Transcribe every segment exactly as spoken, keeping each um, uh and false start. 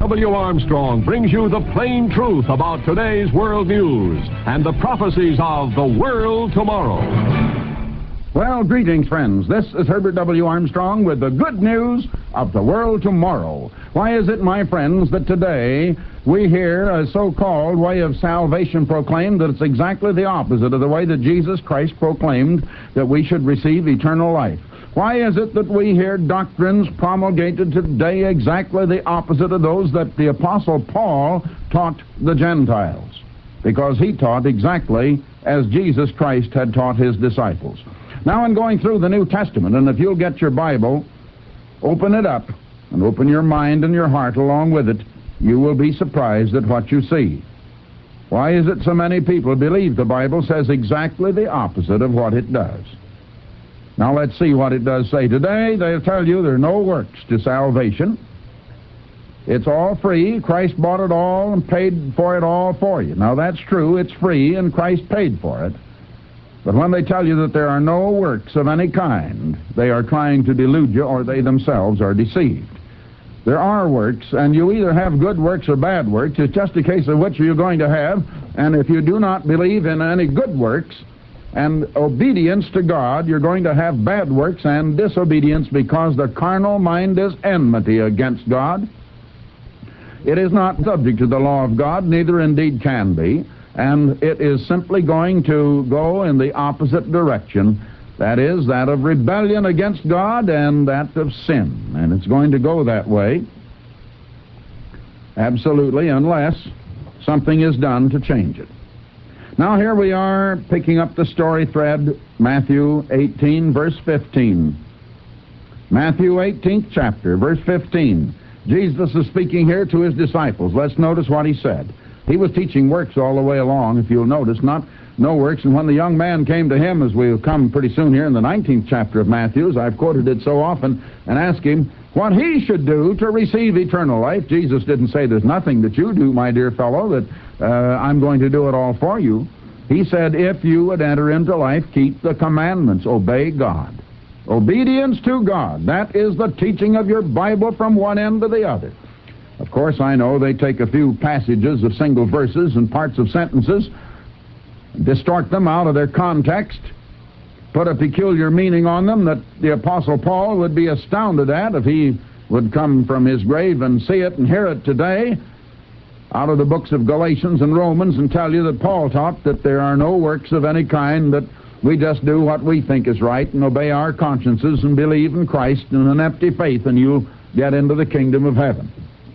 W. Armstrong brings you the plain truth about today's world news and the prophecies of the world tomorrow. Well, greetings, friends. This is Herbert W. Armstrong with the good news of the world tomorrow. Why is it, my friends, that today we hear a so-called way of salvation proclaimed that it's exactly the opposite of the way that Jesus Christ proclaimed that we should receive eternal life? Why is it that we hear doctrines promulgated today exactly the opposite of those that the Apostle Paul taught the Gentiles? Because he taught exactly as Jesus Christ had taught his disciples. Now, in going through the New Testament, and if you'll get your Bible, open it up, and open your mind and your heart along with it, you will be surprised at what you see. Why is it so many people believe the Bible says exactly the opposite of what it does? Now, let's see what it does say. Today, they'll tell you there are no works to salvation. It's all free. Christ bought it all and paid for it all for you. Now, that's true. It's free, and Christ paid for it. But when they tell you that there are no works of any kind, they are trying to delude you, or they themselves are deceived. There are works, and you either have good works or bad works. It's just a case of which you're going to have. And if you do not believe in any good works and obedience to God, you're going to have bad works and disobedience, because the carnal mind is enmity against God. It is not subject to the law of God, neither indeed can be, and it is simply going to go in the opposite direction. That is, that of rebellion against God and that of sin. And it's going to go that way, absolutely, unless something is done to change it. Now, here we are picking up the story thread, Matthew eighteen, verse fifteen. Matthew eighteenth chapter, verse fifteen. Jesus is speaking here to his disciples. Let's notice what he said. He was teaching works all the way along, if you'll notice, not no works. And when the young man came to him, as we'll come pretty soon here in the nineteenth chapter of Matthew, as I've quoted it so often, and asked him what he should do to receive eternal life, Jesus didn't say, there's nothing that you do, my dear fellow, that uh, I'm going to do it all for you. He said, if you would enter into life, keep the commandments, obey God. Obedience to God. That is the teaching of your Bible from one end to the other. Of course, I know they take a few passages of single verses and parts of sentences, distort them out of their context, put a peculiar meaning on them that the Apostle Paul would be astounded at if he would come from his grave and see it and hear it today out of the books of Galatians and Romans, and tell you that Paul taught that there are no works of any kind, that we just do what we think is right and obey our consciences and believe in Christ in an empty faith, and you'll get into the kingdom of heaven.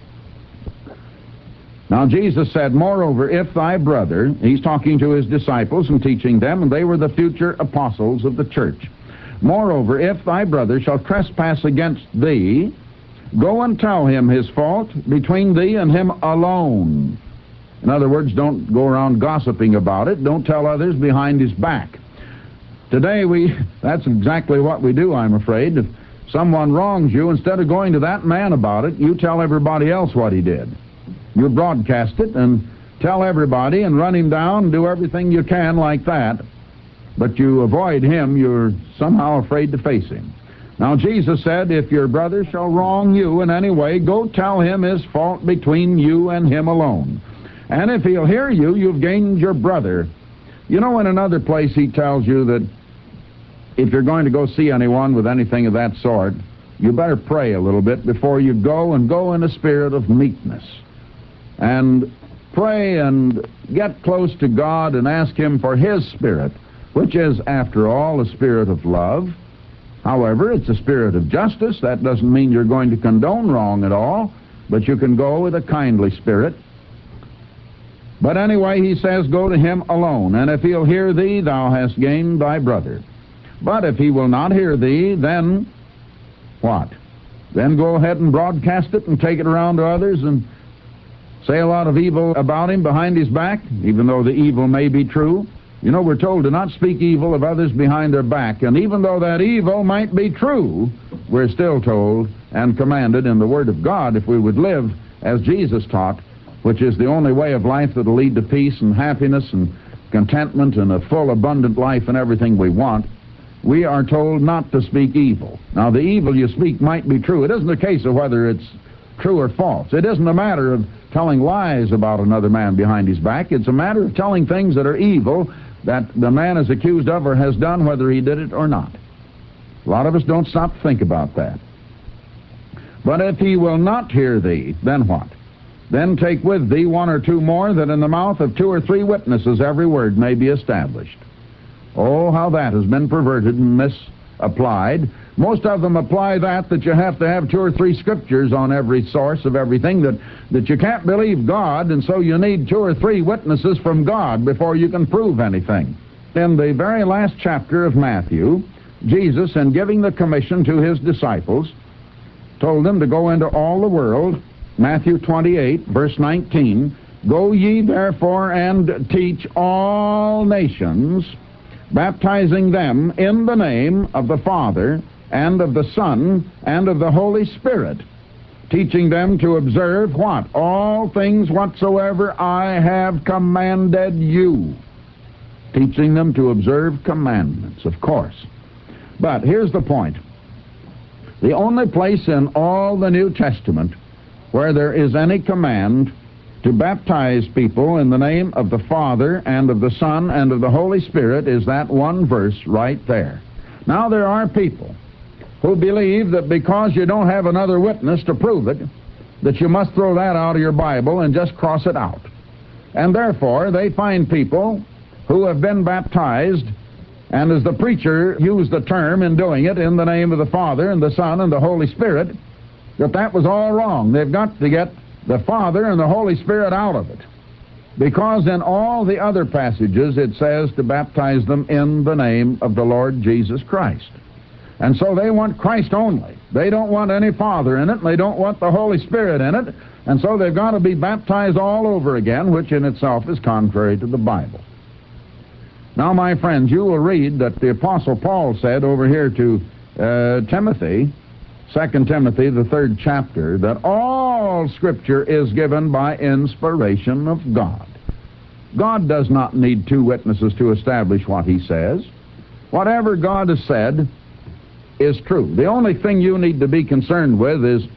Now, Jesus said, moreover, if thy brother, he's talking to his disciples and teaching them, and they were the future apostles of the church. Moreover, if thy brother shall trespass against thee, go and tell him his fault between thee and him alone. In other words, don't go around gossiping about it. Don't tell others behind his back. Today, we that's exactly what we do, I'm afraid. If someone wrongs you, instead of going to that man about it, you tell everybody else what he did. You broadcast it and tell everybody and run him down and do everything you can like that. But you avoid him. You're somehow afraid to face him. Now, Jesus said, if your brother shall wrong you in any way, go tell him his fault between you and him alone. And if he'll hear you, you've gained your brother. You know, in another place he tells you that if you're going to go see anyone with anything of that sort, you better pray a little bit before you go, and go in a spirit of meekness. And pray and get close to God and ask him for his spirit, which is, after all, a spirit of love. However, it's a spirit of justice. That doesn't mean you're going to condone wrong at all, but you can go with a kindly spirit. But anyway, he says, go to him alone, and if he'll hear thee, thou hast gained thy brother. But if he will not hear thee, then what? Then go ahead and broadcast it and take it around to others and say a lot of evil about him behind his back, even though the evil may be true. You know, we're told to not speak evil of others behind their back, and even though that evil might be true, we're still told and commanded in the Word of God, if we would live as Jesus taught, which is the only way of life that will lead to peace and happiness and contentment and a full, abundant life and everything we want, we are told not to speak evil. Now, the evil you speak might be true. It isn't a case of whether it's true or false. It isn't a matter of telling lies about another man behind his back. It's a matter of telling things that are evil that the man is accused of or has done, whether he did it or not. A lot of us don't stop to think about that. But if he will not hear thee, then what? Then take with thee one or two more, that in the mouth of two or three witnesses every word may be established. Oh, how that has been perverted and misapplied. Most of them apply that, that you have to have two or three scriptures on every source of everything, that, that you can't believe God, and so you need two or three witnesses from God before you can prove anything. In the very last chapter of Matthew, Jesus, in giving the commission to his disciples, told them to go into all the world. Matthew twenty-eight, verse nineteen, go ye therefore and teach all nations, baptizing them in the name of the Father, and of the Son, and of the Holy Spirit, teaching them to observe what? All things whatsoever I have commanded you. Teaching them to observe commandments, of course. But here's the point. The only place in all the New Testament where there is any command to baptize people in the name of the Father and of the Son and of the Holy Spirit is that one verse right there. Now, there are people who believe that because you don't have another witness to prove it, that you must throw that out of your Bible and just cross it out. And therefore, they find people who have been baptized, and as the preacher used the term in doing it, in the name of the Father and the Son and the Holy Spirit, that that was all wrong. They've got to get the Father and the Holy Spirit out of it. Because in all the other passages it says to baptize them in the name of the Lord Jesus Christ. And so they want Christ only. They don't want any Father in it, and they don't want the Holy Spirit in it, and so they've got to be baptized all over again, which in itself is contrary to the Bible. Now, my friends, you will read that the Apostle Paul said over here to uh, Timothy, Second Timothy, the third chapter, that all Scripture is given by inspiration of God. God does not need two witnesses to establish what he says. Whatever God has said is true. The only thing you need to be concerned with is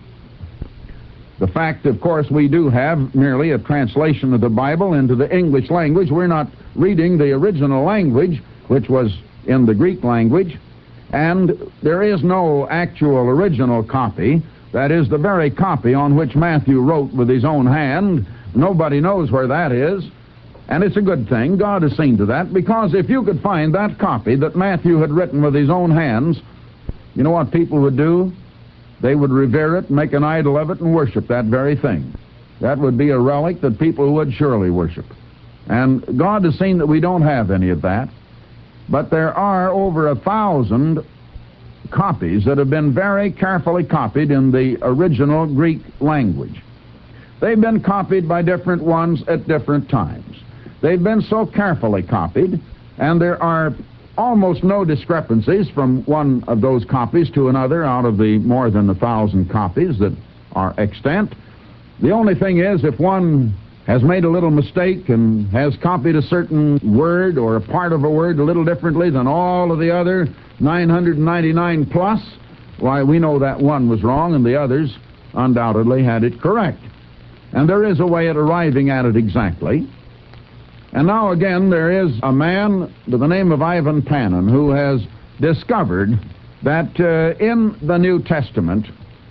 the fact, of course, we do have merely a translation of the Bible into the English language. We're not reading the original language, which was in the Greek language, and there is no actual original copy. That is the very copy on which Matthew wrote with his own hand. Nobody knows where that is, and it's a good thing. God has seen to that, because if you could find that copy that Matthew had written with his own hands, you know what people would do? They would revere it, make an idol of it, and worship that very thing. That would be a relic that people would surely worship. And God has seen that we don't have any of that. But there are over a thousand copies that have been very carefully copied in the original Greek language. They've been copied by different ones at different times. They've been so carefully copied, and there are almost no discrepancies from one of those copies to another out of the more than a thousand copies that are extant. The only thing is, if one has made a little mistake and has copied a certain word or a part of a word a little differently than all of the other nine hundred ninety-nine plus, why, we know that one was wrong and the others undoubtedly had it correct. And there is a way of arriving at it exactly. And now again, there is a man by the name of Ivan Panin who has discovered that uh, in the New Testament,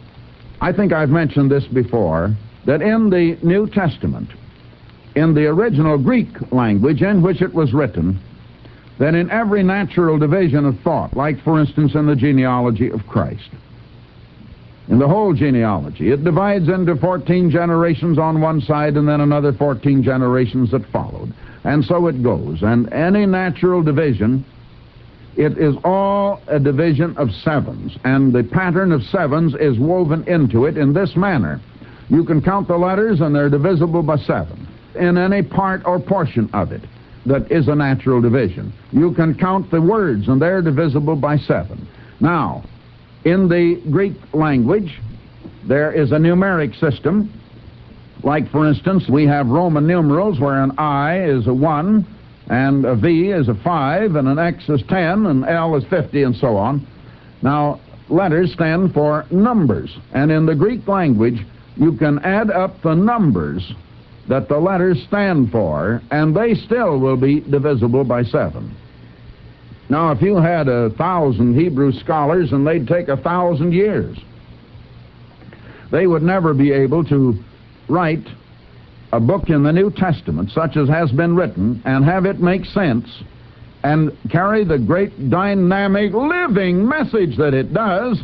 I think I've mentioned this before, that in the New Testament, in the original Greek language in which it was written, that in every natural division of thought, like for instance in the genealogy of Christ, in the whole genealogy, it divides into fourteen generations on one side and then another fourteen generations that followed. And so it goes. And any natural division, it is all a division of sevens. And the pattern of sevens is woven into it in this manner. You can count the letters and they're divisible by seven in any part or portion of it that is a natural division. You can count the words and they're divisible by seven. Now, in the Greek language, there is a numeric system. Like, for instance, we have Roman numerals where an I is a one, and a V is a five, and an X is ten, and L is fifty, and so on. Now, letters stand for numbers, and in the Greek language, you can add up the numbers that the letters stand for, and they still will be divisible by seven. Now, if you had a thousand Hebrew scholars and they'd take a thousand years, they would never be able to write a book in the New Testament such as has been written and have it make sense and carry the great dynamic living message that it does,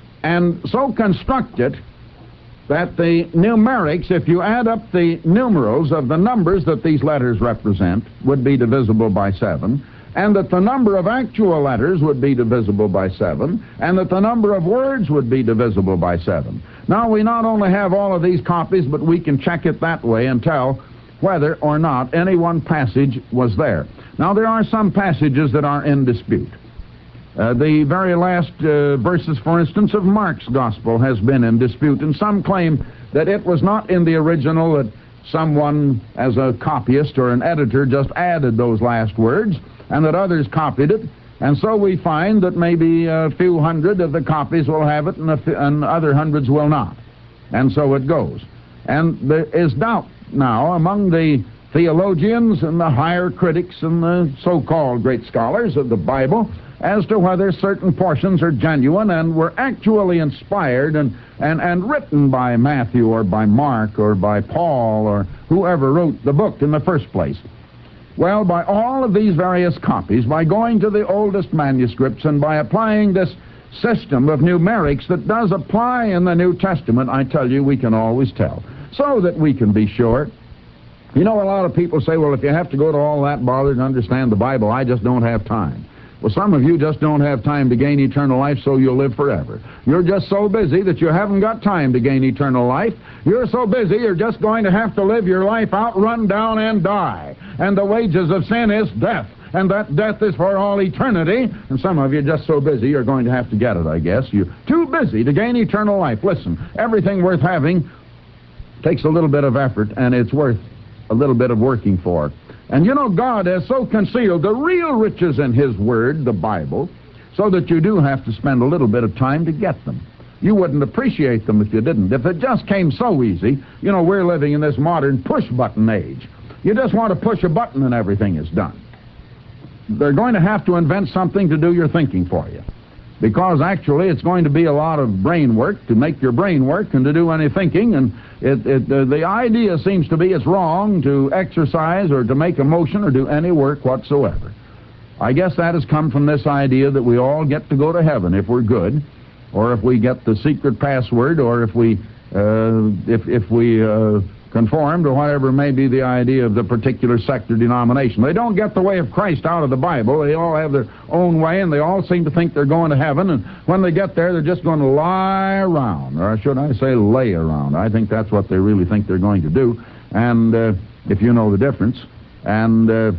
and so construct it that the numerics, if you add up the numerals of the numbers that these letters represent, would be divisible by seven, and that the number of actual letters would be divisible by seven, and that the number of words would be divisible by seven. Now, we not only have all of these copies, but we can check it that way and tell whether or not any one passage was there. Now, there are some passages that are in dispute. Uh, the very last uh, verses, for instance, of Mark's Gospel has been in dispute, and some claim that it was not in the original, that someone, as a copyist or an editor, just added those last words, and that others copied it. And so we find that maybe a few hundred of the copies will have it, and, a f- and other hundreds will not. And so it goes. And there is doubt now among the theologians and the higher critics and the so-called great scholars of the Bible as to whether certain portions are genuine and were actually inspired and, and, and written by Matthew or by Mark or by Paul or whoever wrote the book in the first place. Well, by all of these various copies, by going to the oldest manuscripts and by applying this system of numerics that does apply in the New Testament, I tell you, we can always tell, so that we can be sure. You know, a lot of people say, well, if you have to go to all that bother to understand the Bible, I just don't have time. Well, some of you just don't have time to gain eternal life, so you'll live forever. You're just so busy that you haven't got time to gain eternal life. You're so busy, you're just going to have to live your life out, run down, and die. And the wages of sin is death, and that death is for all eternity. And some of you are just so busy, you're going to have to get it, I guess. You're too busy to gain eternal life. Listen, everything worth having takes a little bit of effort, and it's worth a little bit of working for. And you know, God has so concealed the real riches in His Word, the Bible, so that you do have to spend a little bit of time to get them. You wouldn't appreciate them if you didn't. If it just came so easy, you know, we're living in this modern push-button age. You just want to push a button and everything is done. They're going to have to invent something to do your thinking for you, because actually it's going to be a lot of brain work to make your brain work and to do any thinking, and it, it, uh, the idea seems to be it's wrong to exercise or to make a motion or do any work whatsoever. I guess that has come from this idea that we all get to go to heaven if we're good, or if we get the secret password, or if we uh, if, if we uh, conform to whatever may be the idea of the particular sect or denomination. They don't get the way of Christ out of the Bible. They all have their own way, and they all seem to think they're going to heaven, and when they get there, they're just going to lie around, or should I say lay around. I think that's what they really think they're going to do, and uh, if you know the difference. And uh,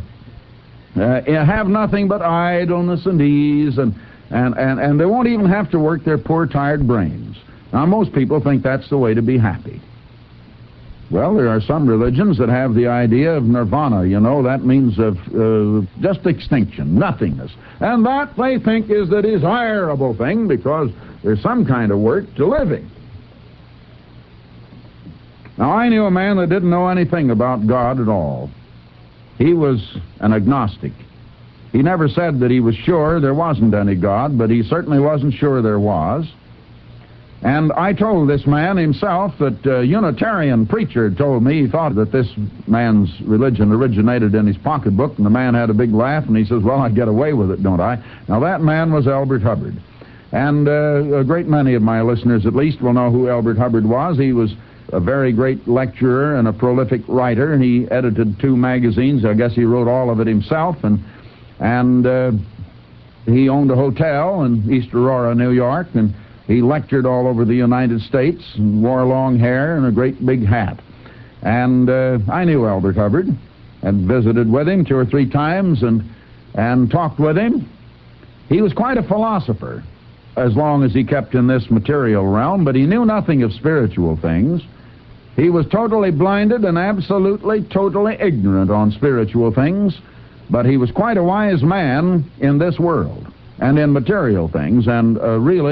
uh, have nothing but idleness and ease, and, and, and, and they won't even have to work their poor, tired brains. Now, most people think that's the way to be happy. Well, there are some religions that have the idea of nirvana, you know. That means of uh, just extinction, nothingness. And that, they think, is the desirable thing because there's some kind of work to living. Now, I knew a man that didn't know anything about God at all. He was an agnostic. He never said that he was sure there wasn't any God, but he certainly wasn't sure there was. And I told this man himself that a Unitarian preacher told me he thought that this man's religion originated in his pocketbook, and the man had a big laugh, and he says, well, I get away with it, don't I? Now, that man was Elbert Hubbard. And uh, a great many of my listeners, at least, will know who Elbert Hubbard was. He was a very great lecturer and a prolific writer, and he edited two magazines. I guess he wrote all of it himself, and, and uh, he owned a hotel in East Aurora, New York, and he lectured all over the United States and wore long hair and a great big hat. And uh, I knew Elbert Hubbard, had visited with him two or three times and, and talked with him. He was quite a philosopher as long as he kept in this material realm, but he knew nothing of spiritual things. He was totally blinded and absolutely, totally ignorant on spiritual things, but he was quite a wise man in this world and in material things, and uh, really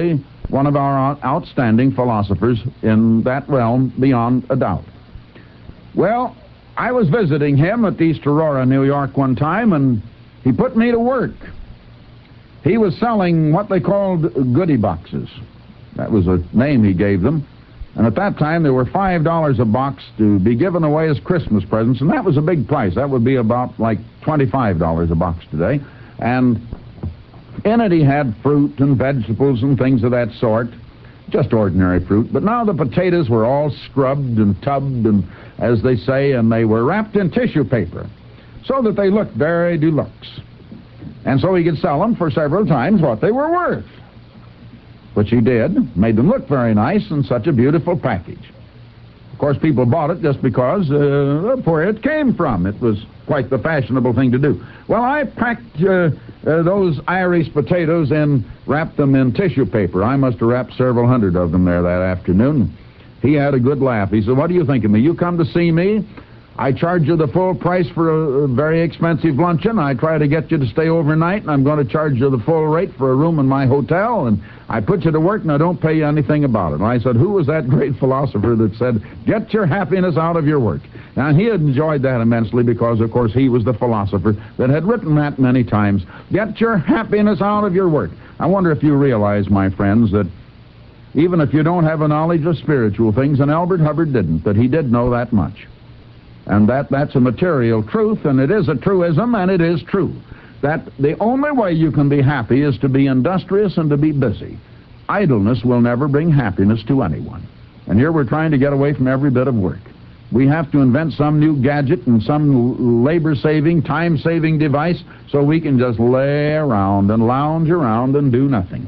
one of our outstanding philosophers in that realm, beyond a doubt. Well, I was visiting him at East Aurora, New York one time, and he put me to work. He was selling what they called goodie boxes. That was a name he gave them. And at that time, they were five dollars a box to be given away as Christmas presents, and that was a big price. That would be about like twenty-five dollars a box today. And in it, he had fruit and vegetables and things of that sort, just ordinary fruit. But now the potatoes were all scrubbed and tubbed, and as they say, and they were wrapped in tissue paper so that they looked very deluxe. And so he could sell them for several times what they were worth, which he did, made them look very nice in such a beautiful package. Of course, people bought it just because uh, of where it came from. It was quite the fashionable thing to do. Well, I packed uh, uh, those Irish potatoes and wrapped them in tissue paper. I must have wrapped several hundred of them there that afternoon. He had a good laugh. He said, "What do you think of me? You come to see me, I charge you the full price for a, a very expensive luncheon. I try to get you to stay overnight, and I'm going to charge you the full rate for a room in my hotel, and I put you to work, and I don't pay you anything about it." And I said, "Who was that great philosopher that said, 'Get your happiness out of your work'?" Now, he had enjoyed that immensely because, of course, he was the philosopher that had written that many times. Get your happiness out of your work. I wonder if you realize, my friends, that even if you don't have a knowledge of spiritual things, and Albert Hubbard didn't, that he did know that much. And that, that's a material truth, and it is a truism, and it is true, that the only way you can be happy is to be industrious and to be busy. Idleness will never bring happiness to anyone. And here we're trying to get away from every bit of work. We have to invent some new gadget and some labor-saving, time-saving device so we can just lay around and lounge around and do nothing.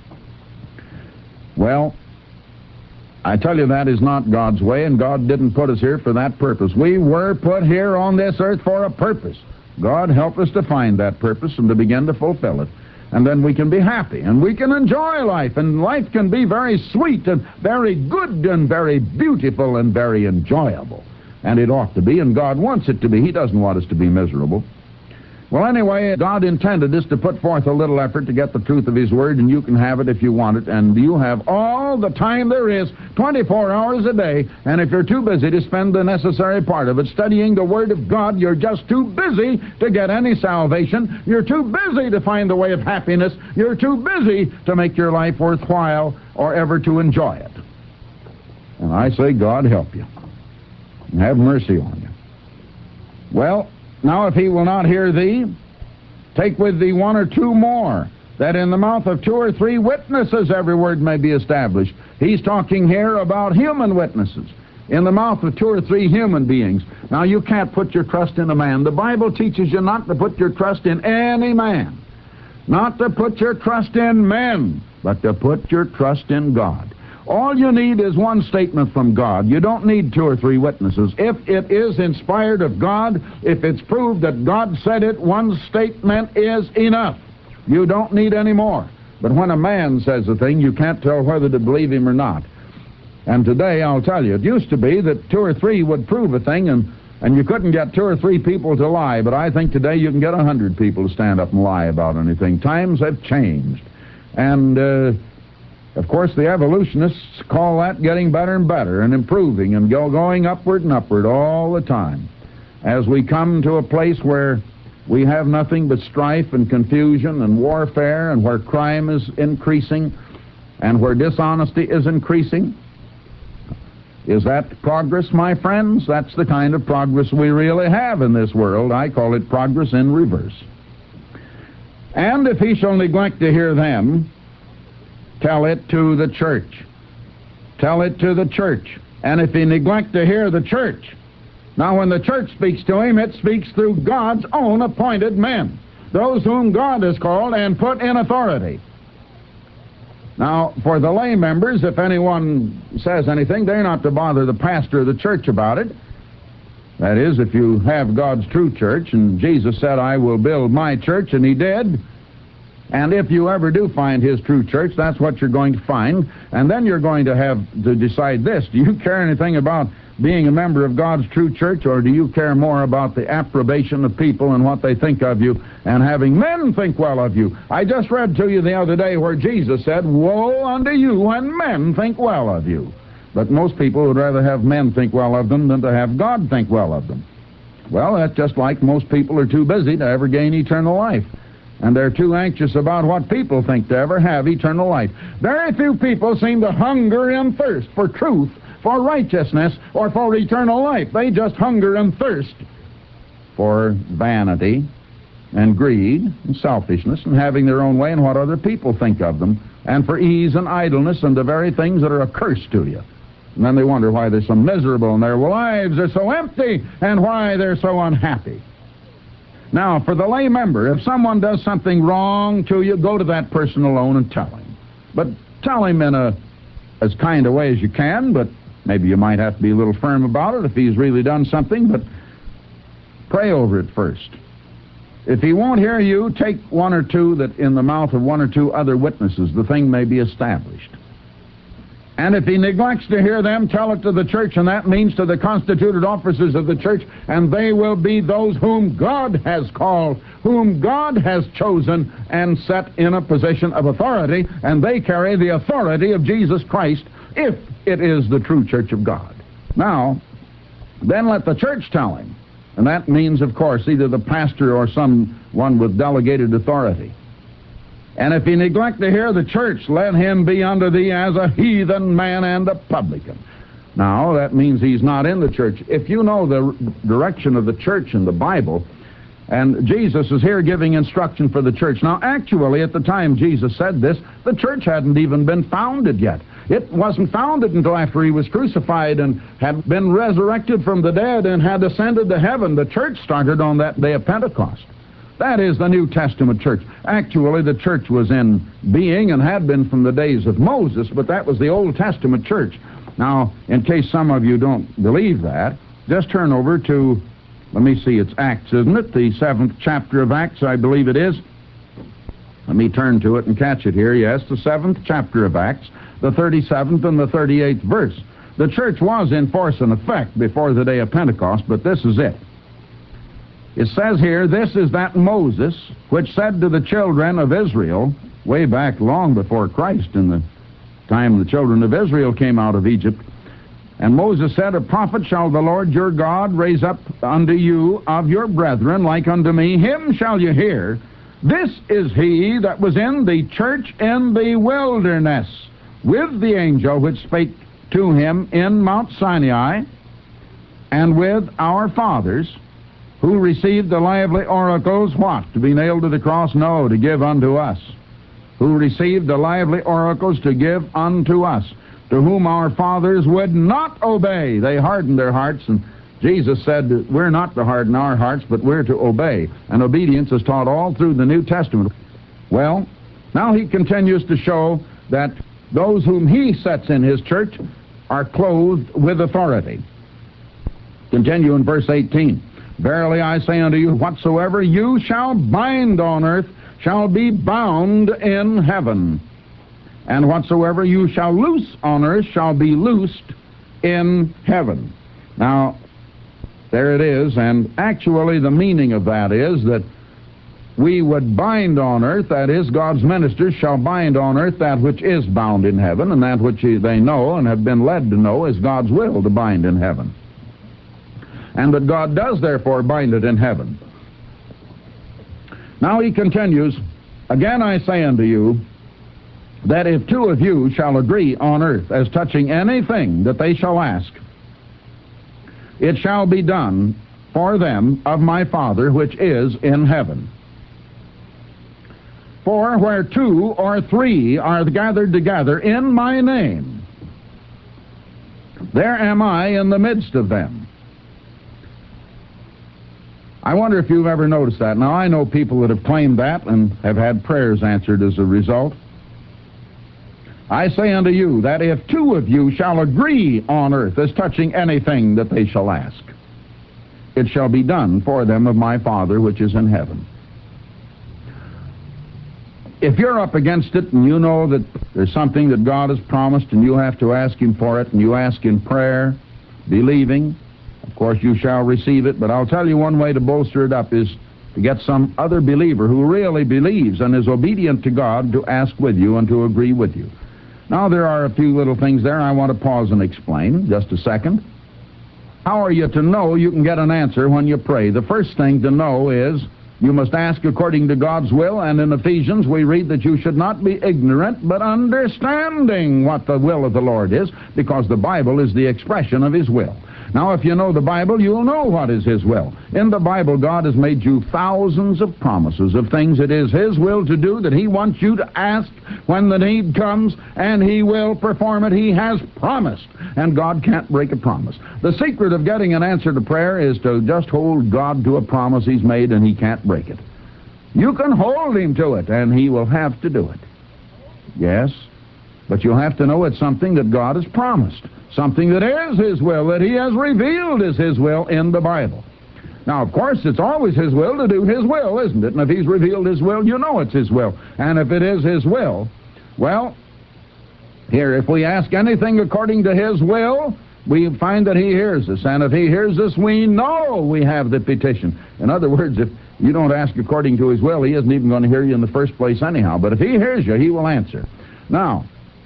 Well, I tell you, that is not God's way, and God didn't put us here for that purpose. We were put here on this earth for a purpose. God help us to find that purpose and to begin to fulfill it. And then we can be happy, and we can enjoy life, and life can be very sweet and very good and very beautiful and very enjoyable. And it ought to be, and God wants it to be. He doesn't want us to be miserable. Well, anyway, God intended us to put forth a little effort to get the truth of His Word, and you can have it if you want it, and you have all the time there is, twenty-four hours a day, and if you're too busy to spend the necessary part of it studying the Word of God, you're just too busy to get any salvation. You're too busy to find the way of happiness. You're too busy to make your life worthwhile or ever to enjoy it. And I say, God help you, and have mercy on you. Well, now, if He will not hear thee, take with thee one or two more, that in the mouth of two or three witnesses every word may be established. He's talking here about human witnesses, in the mouth of two or three human beings. Now, you can't put your trust in a man. The Bible teaches you not to put your trust in any man, not to put your trust in men, but to put your trust in God. All you need is one statement from God. You don't need two or three witnesses. If it is inspired of God, if it's proved that God said it, one statement is enough. You don't need any more. But when a man says a thing, you can't tell whether to believe him or not. And today, I'll tell you, it used to be that two or three would prove a thing, and, and you couldn't get two or three people to lie. But I think today you can get a hundred people to stand up and lie about anything. Times have changed. And, uh, Of course, the evolutionists call that getting better and better and improving and go going upward and upward all the time. As we come to a place where we have nothing but strife and confusion and warfare, and where crime is increasing and where dishonesty is increasing. Is that progress, my friends? That's the kind of progress we really have in this world. I call it progress in reverse. And if he shall neglect to hear them, tell it to the church. Tell it to the church. And if he neglect to hear the church, now when the church speaks to him, it speaks through God's own appointed men, those whom God has called and put in authority. Now, for the lay members, if anyone says anything, they're not to bother the pastor of the church about it. That is, if you have God's true church, and Jesus said, I will build my church, and he did, And if you ever do find his true church, that's what you're going to find. And then you're going to have to decide this. Do you care anything about being a member of God's true church, or do you care more about the approbation of people and what they think of you and having men think well of you? I just read to you the other day where Jesus said, "Woe unto you when men think well of you." But most people would rather have men think well of them than to have God think well of them. Well, that's just like most people are too busy to ever gain eternal life. And they're too anxious about what people think to ever have eternal life. Very few people seem to hunger and thirst for truth, for righteousness, or for eternal life. They just hunger and thirst for vanity and greed and selfishness and having their own way and what other people think of them, and for ease and idleness and the very things that are a curse to you. And then they wonder why they're so miserable and their lives are so empty and why they're so unhappy. Now, for the lay member, if someone does something wrong to you, go to that person alone and tell him. But tell him in a as kind a way as you can, but maybe you might have to be a little firm about it if he's really done something, but pray over it first. If he won't hear you, take one or two that in the mouth of one or two other witnesses, the thing may be established. And if he neglects to hear them, tell it to the church, and that means to the constituted officers of the church, and they will be those whom God has called, whom God has chosen and set in a position of authority, and they carry the authority of Jesus Christ if it is the true church of God. Now, then let the church tell him, and that means, of course, either the pastor or someone with delegated authority. And if he neglect to hear the church, let him be unto thee as a heathen man and a publican. Now, that means he's not in the church. If you know the direction of the church in the Bible, and Jesus is here giving instruction for the church. Now, actually, at the time Jesus said this, the church hadn't even been founded yet. It wasn't founded until after he was crucified and had been resurrected from the dead and had ascended to heaven. The church started on that day of Pentecost. That is the New Testament church. Actually, the church was in being and had been from the days of Moses, but that was the Old Testament church. Now, in case some of you don't believe that, just turn over to, let me see, it's Acts, isn't it? The seventh chapter of Acts, I believe it is. Let me turn to it and catch it here. Yes, the seventh chapter of Acts, the thirty-seventh and the thirty-eighth verse. The church was in force and effect before the day of Pentecost, but this is it. It says here, "This is that Moses which said to the children of Israel," way back long before Christ, in the time the children of Israel came out of Egypt, "And Moses said, A prophet shall the Lord your God raise up unto you of your brethren like unto me, him shall you hear. This is he that was in the church in the wilderness with the angel which spake to him in Mount Sinai, and with our fathers, who received the lively oracles," what? To be nailed to the cross? No, to give unto us. "Who received the lively oracles to give unto us, to whom our fathers would not obey." They hardened their hearts, and Jesus said that we're not to harden our hearts, but we're to obey. And obedience is taught all through the New Testament. Well, now he continues to show that those whom he sets in his church are clothed with authority. Continue in verse eighteen. "Verily I say unto you, whatsoever you shall bind on earth shall be bound in heaven, and whatsoever you shall loose on earth shall be loosed in heaven." Now, there it is, and actually the meaning of that is that we would bind on earth, that is, God's ministers shall bind on earth that which is bound in heaven, and that which they know and have been led to know is God's will to bind in heaven. And that God does therefore bind it in heaven. Now he continues, "Again I say unto you, that if two of you shall agree on earth as touching anything that they shall ask, it shall be done for them of my Father which is in heaven. For where two or three are gathered together in my name, there am I in the midst of them." I wonder if you've ever noticed that. Now, I know people that have claimed that and have had prayers answered as a result. "I say unto you that if two of you shall agree on earth as touching anything that they shall ask, it shall be done for them of my Father which is in heaven." If you're up against it and you know that there's something that God has promised and you have to ask Him for it, and you ask in prayer, believing, of course you shall receive it. But I'll tell you one way to bolster it up is to get some other believer who really believes and is obedient to God to ask with you and to agree with you. Now, there are a few little things there I want to pause and explain. Just a second. How are you to know you can get an answer when you pray? The first thing to know is you must ask according to God's will, and in Ephesians we read that you should not be ignorant, but understanding what the will of the Lord is, because the Bible is the expression of His will. Now, if you know the Bible, you'll know what is His will. In the Bible, God has made you thousands of promises of things it is His will to do, that He wants you to ask when the need comes, and He will perform it. He has promised, and God can't break a promise. The secret of getting an answer to prayer is to just hold God to a promise He's made, and He can't break it. You can hold Him to it, and He will have to do it. Yes, but you'll have to know it's something that God has promised. Something that is His will, that He has revealed is His will in the Bible. Now, of course, it's always His will to do His will, isn't it? And if He's revealed His will, you know it's His will. And if it is His will, well, here, if we ask anything according to His will, we find that He hears us. And if He hears us, we know we have the petition. In other words, if you don't ask according to His will, He isn't even going to hear you in the first place anyhow. But if He hears you, He will answer. Now,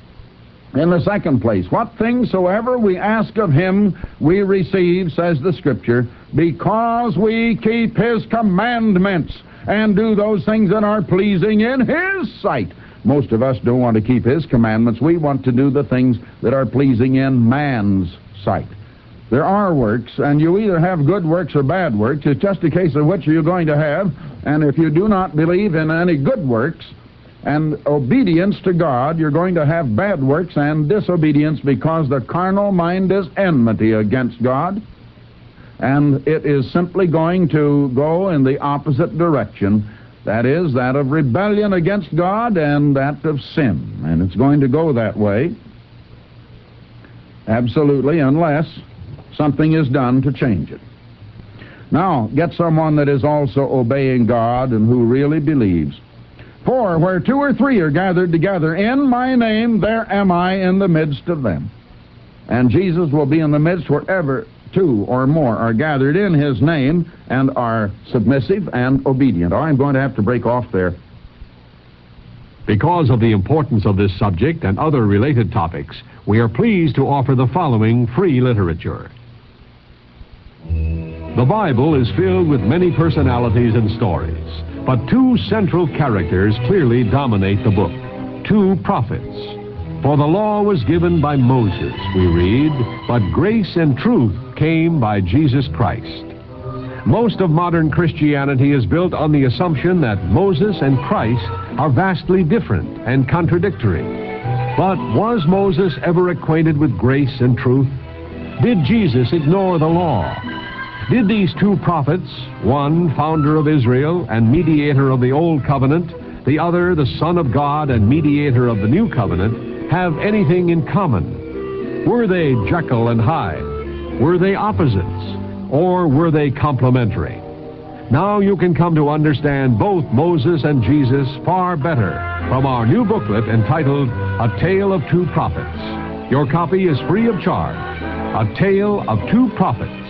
in the second place, what things soever we ask of Him we receive, says the Scripture, because we keep His commandments and do those things that are pleasing in His sight. Most of us don't want to keep His commandments. We want to do the things that are pleasing in man's sight. There are works, and you either have good works or bad works. It's just a case of which you're going to have. And if you do not believe in any good works and obedience to God, you're going to have bad works and disobedience, because the carnal mind is enmity against God, and it is simply going to go in the opposite direction. That is, that of rebellion against God and that of sin. And it's going to go that way, absolutely, unless something is done to change it. Now, get someone that is also obeying God and who really believes. For where two or three are gathered together in my name, there am I in the midst of them. And Jesus will be in the midst wherever two or more are gathered in His name and are submissive and obedient. I'm going to have to break off there. Because of the importance of this subject and other related topics, we are pleased to offer the following free literature. The Bible is filled with many personalities and stories, but two central characters clearly dominate the book: two prophets. For the law was given by Moses, we read, but grace and truth came by Jesus Christ. Most of modern Christianity is built on the assumption that Moses and Christ are vastly different and contradictory. But was Moses ever acquainted with grace and truth? Did Jesus ignore the law? Did these two prophets, one founder of Israel and mediator of the Old Covenant, the other the Son of God and mediator of the New Covenant, have anything in common? Were they Jekyll and Hyde? Were they opposites? Or were they complementary? Now you can come to understand both Moses and Jesus far better from our new booklet entitled A Tale of Two Prophets. Your copy is free of charge. A Tale of Two Prophets.